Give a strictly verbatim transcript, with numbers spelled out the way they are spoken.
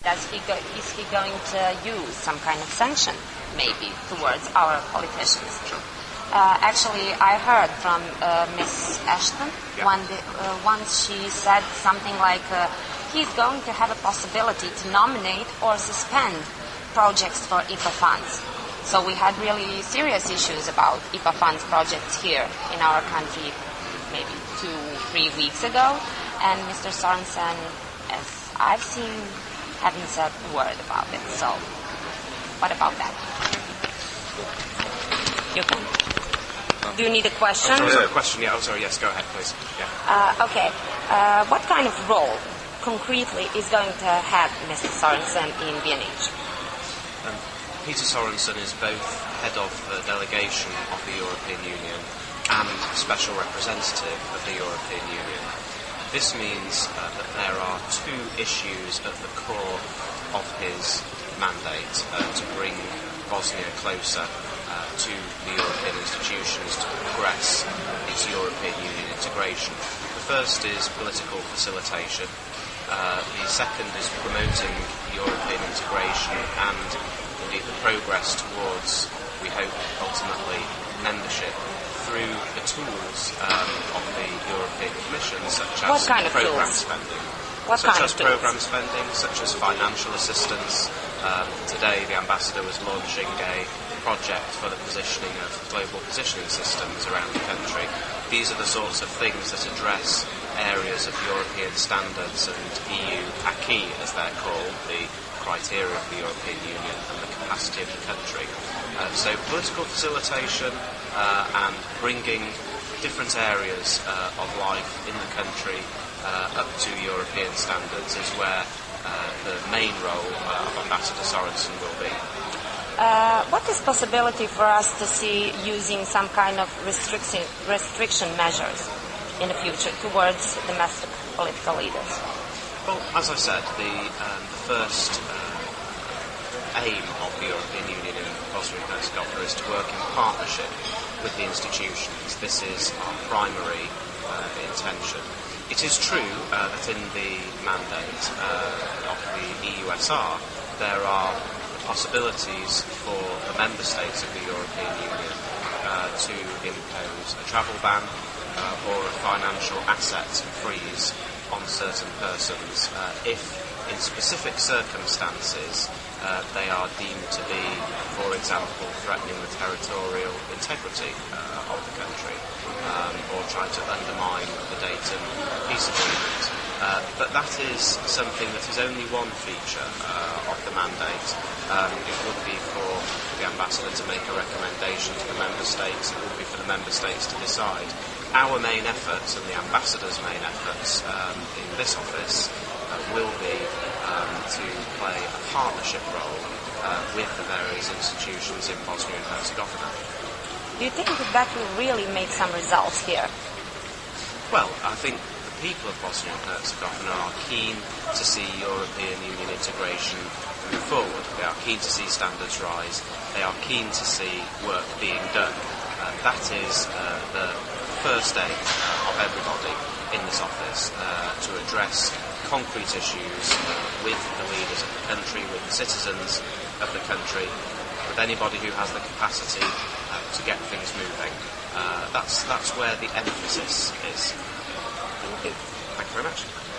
Does he go, is he going to use some kind of sanction, maybe, towards our politicians? Uh, actually, I heard from uh, Miss Ashton yeah. one day, uh, once she said something like uh, he's going to have a possibility to nominate or suspend projects for I P A funds. So we had really serious issues about I P A funds projects here in our country maybe two, three weeks ago, and Mister Sorensen, as I've seen, haven't said a word about it. So, what about that? You can. Do you need a question? Oh, sorry, a question, yeah. Oh, sorry, yes, go ahead, please. Yeah. Uh, okay. Uh, what kind of role, concretely, is going to have Mister Sorensen in B N H? Um, Peter Sorensen is both head of the delegation of the European Union and special representative of the European Union. This means uh, that there are two issues at the core of his mandate uh, to bring Bosnia closer uh, to the European institutions to progress its European Union integration. The first is political facilitation. Uh, the second is promoting European integration and indeed the progress towards, we hope, ultimately membership through the tools um, of the European Commission, such as what kind of programme tools? spending, what such kind as of programme spending, such as financial assistance. Um, today, the ambassador was launching a project for the positioning of global positioning systems around the country. These are the sorts of things that address areas of European standards and E U acquis, as they're called, the criteria of the European Union and the capacity of the country. Uh, so political facilitation uh, and bringing different areas uh, of life in the country uh, up to European standards is where uh, the main role uh, of Ambassador Sorensen will be. Uh, what is possibility for us to see using some kind of restriction, restriction measures in the future towards domestic political leaders? Well, as I said, the, um, the first uh, aim of the European Union in Bosnia and Herzegovina is to work in partnership with the institutions. This is our primary uh, intention. It is true uh, that in the mandate uh, of the E U S R there are possibilities for the member states of the European Union uh, to impose a travel ban uh, or a financial asset freeze on certain persons uh, if in specific circumstances uh, they are deemed to be, for example, threatening the territorial integrity uh, of the country um, or trying to undermine the Dayton peace agreement. Uh, but that is something that is only one feature uh, of the mandate. Um, it would be for the ambassador to make a recommendation to the member states. It would be for the member states to decide. Our main efforts and the ambassador's main efforts um, in this office uh, will be um, to play a partnership role uh, with the various institutions in Bosnia and Herzegovina. Do you think that, that will really make some results here? Well, I think the people of Bosnia and Herzegovina are keen to see European Union integration move forward. They are keen to see standards rise. They are keen to see work being done. Uh, that is uh, the first aim uh, of everybody in this office, uh, to address concrete issues uh, with the leaders of the country, with the citizens of the country, with anybody who has the capacity uh, to get things moving. Uh, that's that's where the emphasis is. Thank you. Thank you very much.